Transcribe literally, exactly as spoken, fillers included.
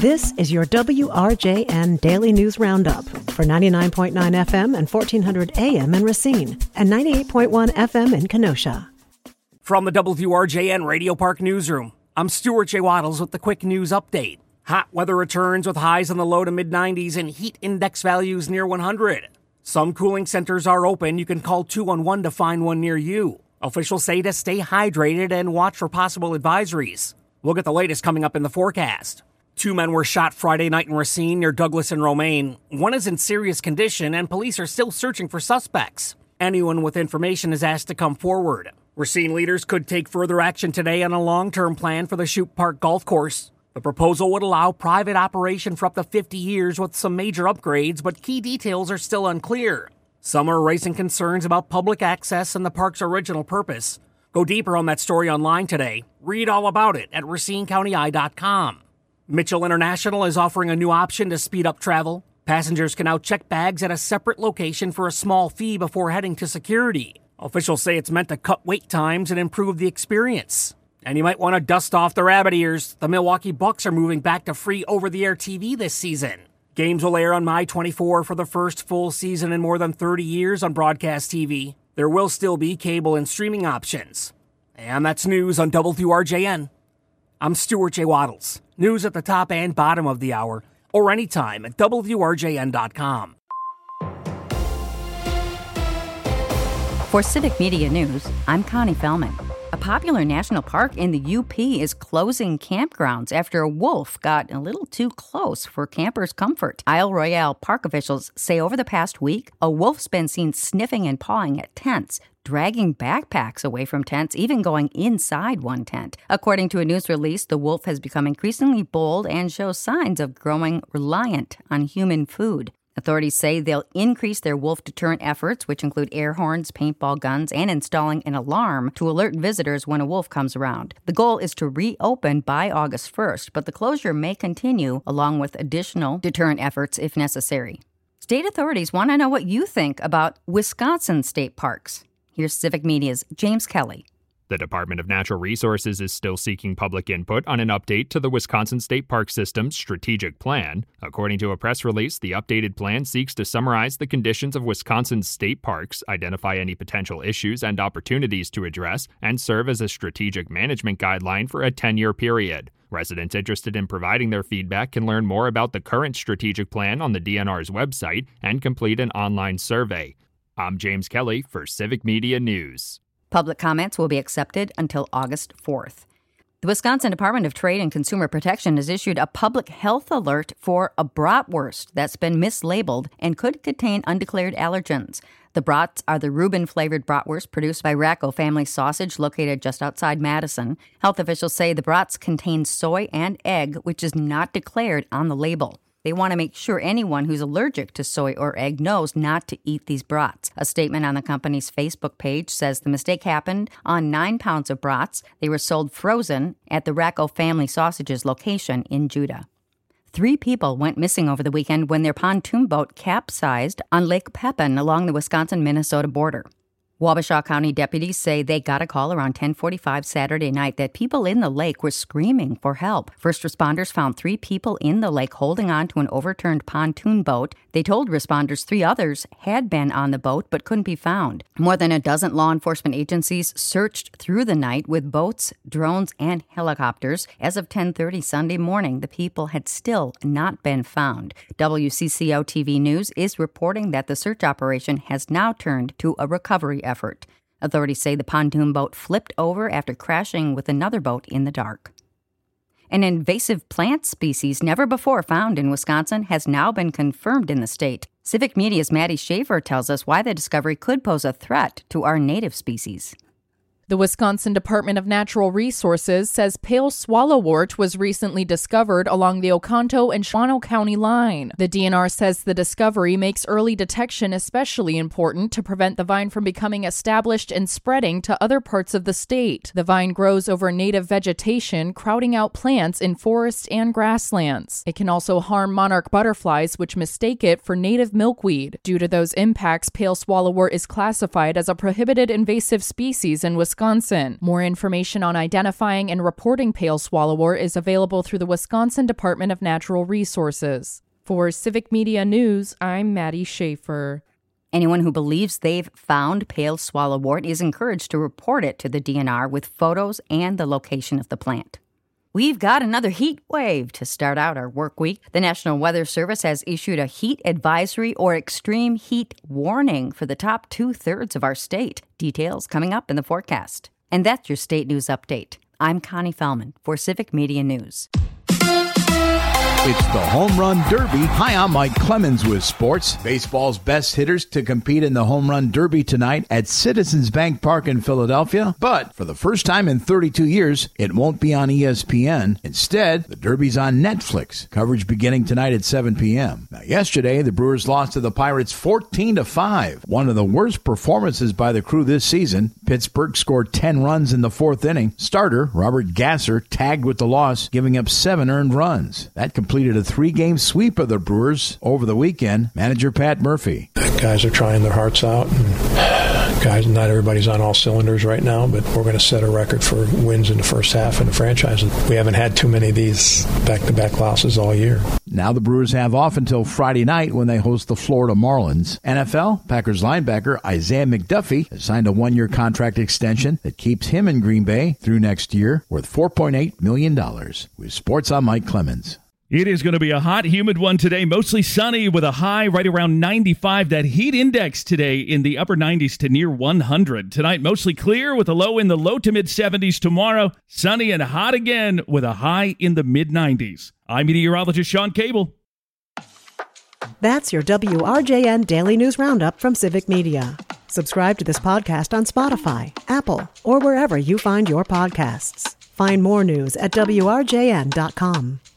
This is your W R J N Daily News Roundup for ninety-nine point nine F M and fourteen hundred A M in Racine and ninety-eight point one F M in Kenosha. From the W R J N Radio Park Newsroom, I'm Stuart J. Waddles with the quick news update. Hot weather returns with highs in the low to mid nineties and heat index values near one hundred. Some cooling centers are open. You can call two one one to find one near you. Officials say to stay hydrated and watch for possible advisories. We'll get the latest coming up in the forecast. Two men were shot Friday night in Racine near Douglas and Romaine. One is in serious condition and police are still searching for suspects. Anyone with information is asked to come forward. Racine leaders could take further action today on a long-term plan for the Shoup Park Golf Course. The proposal would allow private operation for up to fifty years with some major upgrades, but key details are still unclear. Some are raising concerns about public access and the park's original purpose. Go deeper on that story online today. Read all about it at racine county eye dot com. Mitchell International is offering a new option to speed up travel. Passengers can now check bags at a separate location for a small fee before heading to security. Officials say it's meant to cut wait times and improve the experience. And you might want to dust off the rabbit ears. The Milwaukee Bucks are moving back to free over-the-air T V this season. Games will air on My twenty-four for the first full season in more than thirty years on broadcast T V. There will still be cable and streaming options. And that's news on W R J N. I'm Stuart J. Waddles. News at the top and bottom of the hour, or anytime at W R J N dot com. For Civic Media News, I'm Connie Fellman. A popular national park in the U P is closing campgrounds after a wolf got a little too close for campers' comfort. Isle Royale park officials say over the past week, a wolf's been seen sniffing and pawing at tents, dragging backpacks away from tents, even going inside one tent. According to a news release, the wolf has become increasingly bold and shows signs of growing reliant on human food. Authorities say they'll increase their wolf deterrent efforts, which include air horns, paintball guns, and installing an alarm to alert visitors when a wolf comes around. The goal is to reopen by August first, but the closure may continue along with additional deterrent efforts if necessary. State authorities want to know what you think about Wisconsin state parks. Here's Civic Media's James Kelly. The Department of Natural Resources is still seeking public input on an update to the Wisconsin State Park System's strategic plan. According to a press release, the updated plan seeks to summarize the conditions of Wisconsin's state parks, identify any potential issues and opportunities to address, and serve as a strategic management guideline for a ten-year period. Residents interested in providing their feedback can learn more about the current strategic plan on the D N R's website and complete an online survey. I'm James Kelly for Civic Media News. Public comments will be accepted until August fourth. The Wisconsin Department of Trade and Consumer Protection has issued a public health alert for a bratwurst that's been mislabeled and could contain undeclared allergens. The brats are the Reuben-flavored bratwurst produced by Racco Family Sausage, located just outside Madison. Health officials say the brats contain soy and egg, which is not declared on the label. They want to make sure anyone who's allergic to soy or egg knows not to eat these brats. A statement on the company's Facebook page says the mistake happened on nine pounds of brats. They were sold frozen at the Racco Family Sausages location in Judah. Three people went missing over the weekend when their pontoon boat capsized on Lake Pepin along the Wisconsin-Minnesota border. Wabasha County deputies say they got a call around ten forty-five Saturday night that people in the lake were screaming for help. First responders found three people in the lake holding on to an overturned pontoon boat. They told responders three others had been on the boat but couldn't be found. More than a dozen law enforcement agencies searched through the night with boats, drones, and helicopters. As of ten thirty Sunday morning, the people had still not been found. W C C O T V News is reporting that the search operation has now turned to a recovery effort. Authorities say the pontoon boat flipped over after crashing with another boat in the dark. An invasive plant species never before found in Wisconsin has now been confirmed in the state. Civic Media's Maddie Schaefer tells us why the discovery could pose a threat to our native species. The Wisconsin Department of Natural Resources says pale swallowwort was recently discovered along the Oconto and Shawano County line. The D N R says the discovery makes early detection especially important to prevent the vine from becoming established and spreading to other parts of the state. The vine grows over native vegetation, crowding out plants in forests and grasslands. It can also harm monarch butterflies, which mistake it for native milkweed. Due to those impacts, pale swallowwort is classified as a prohibited invasive species in Wisconsin. Wisconsin. More information on identifying and reporting pale swallower is available through the Wisconsin Department of Natural Resources. For Civic Media News, I'm Maddie Schaefer. Anyone who believes they've found pale swallowwort is encouraged to report it to the D N R with photos and the location of the plant. We've got another heat wave to start out our work week. The National Weather Service has issued a heat advisory or extreme heat warning for the top two-thirds of our state. Details coming up in the forecast. And that's your state news update. I'm Connie Fellman for Civic Media News. It's the Home Run Derby. Hi, I'm Mike Clemens with sports. Baseball's best hitters to compete in the Home Run Derby tonight at Citizens Bank Park in Philadelphia. But for the first time in thirty-two years, it won't be on E S P N. Instead, the Derby's on Netflix. Coverage beginning tonight at seven p.m. Now, yesterday, the Brewers lost to the Pirates fourteen to five. One of the worst performances by the crew this season. Pittsburgh scored ten runs in the fourth inning. Starter Robert Gasser tagged with the loss, giving up seven earned runs. That completed a three-game sweep of the Brewers over the weekend. Manager Pat Murphy. Guys are trying their hearts out. And guys, not everybody's on all cylinders right now, but we're going to set a record for wins in the first half in the franchise. We haven't had too many of these back-to-back losses all year. Now the Brewers have off until Friday night when they host the Florida Marlins. N F L, Packers linebacker Isaiah McDuffie has signed a one-year contract extension that keeps him in Green Bay through next year, worth four point eight million dollars. With sports, I'm Mike Clemens. It is going to be a hot, humid one today, mostly sunny with a high right around ninety-five. That heat index today in the upper nineties to near one hundred. Tonight, mostly clear with a low in the low to mid-seventies. Tomorrow, sunny and hot again with a high in the mid-nineties. I'm meteorologist Sean Cable. That's your W R J N Daily News Roundup from Civic Media. Subscribe to this podcast on Spotify, Apple, or wherever you find your podcasts. Find more news at W R J N dot com.